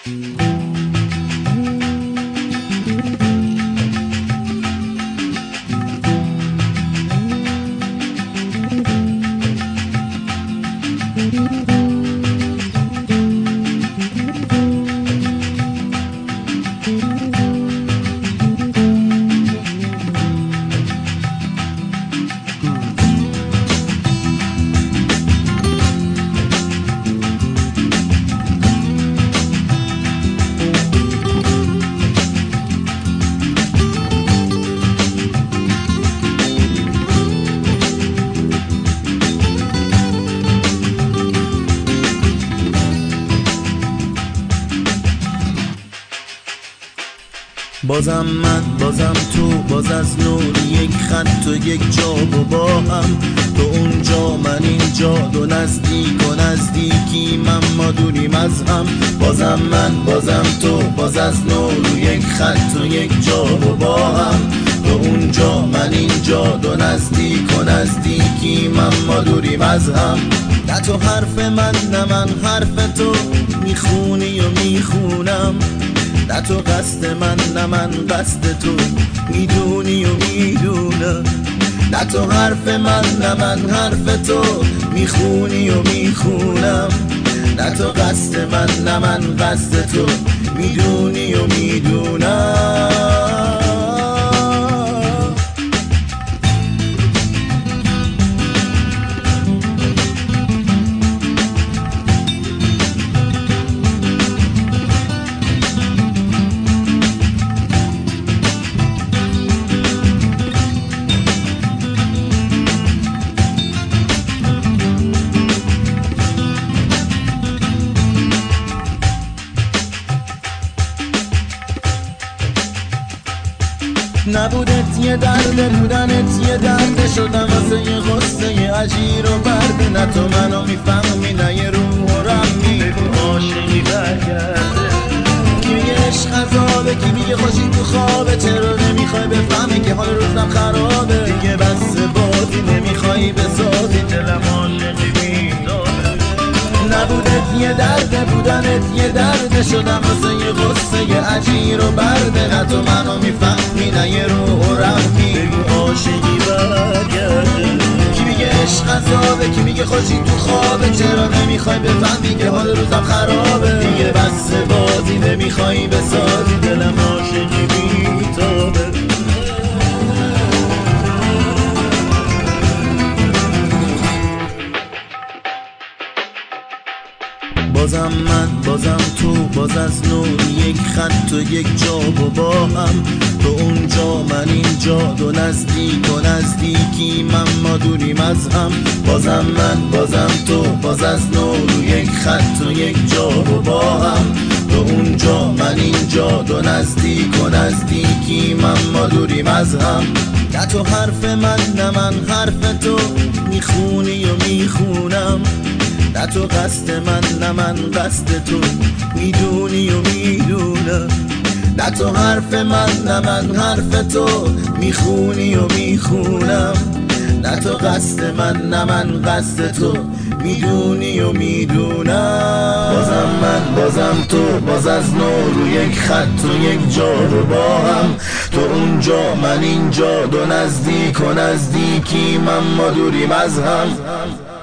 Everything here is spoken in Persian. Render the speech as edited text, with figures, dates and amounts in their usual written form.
بازم من، بازم تو، باز از نور یک خط و یک جا و با هم، تو اونجا من اینجا، دو نزدیک و نزدیکی من، ما دوریم از هم. بازم من، بازم تو، باز از نور یک خط و یک جا و با هم، تو اونجا من اینجا، دو نزدیک و نزدیکی من، ما دوریم از هم. نه تو حرف من نه من حرف تو، میخونی و میخونم. نه تو قصد من نه من قصد تو، میدونی و میدونم. نه تو حرف من نه من حرف تو، میخونی و میخونم. نه تو قصد من نه من قصد تو، میدونی و میدونم. نبودت یه درد، بودنت یه درد، شدم واسه یه غصه یه عجیر و برده. نه تو منو میفهمی نه یه روح و رمی، بگو عاشقی برگرده. کی میگه عشق عذابه، کی میگه خوشی تو خوابه، چرا نمیخوای بفهمی که حال روزم خرابه. دیگه بس بازی نمیخوای بسازی، دلم عاشقی میداره. نبودت یه درد، بودنت یه درد، شدم واسه یه غصه یه عجیر و برده. نه تو منو میفهمی نه یه روح و رحمی، بگو عاشقی برگرده. کی میگه عشق عذابه، کی میگه خوشی تو خوابه، چرا نمیخوای بفهمی که حال روزم خرابه. دیگه بس بازی نمیخوای بسازی، دلم عاشقی میتابه. بازم من، بازم تو، باز از نور یک خط و یک جا و با هم، تو اونجا من اینجا، دو نزدیک و نزدیکی من، ما دوریم از هم. بازم من، بازم تو، باز از نور یک خط و یک جا و با هم، تو اونجا من اینجا، دو نزدیک و نزدیکی من، ما دوریم از هم. نه تو حرف من نه من حرف تو، میخونی و میخونم. نه تو قصد من نه من قصد تو، میدونی و میدونم. نه تو حرف من نه من حرف تو، میخونی و میخونم. نه تو قصد من نه من قصد تو، میدونی و میدونم. بازم من، بازم تو، باز از نور یک خط و یک جا رو با هم، تو اونجا من اینجا، دو نزدیک و نزدیکی من، ما دوریم از هم.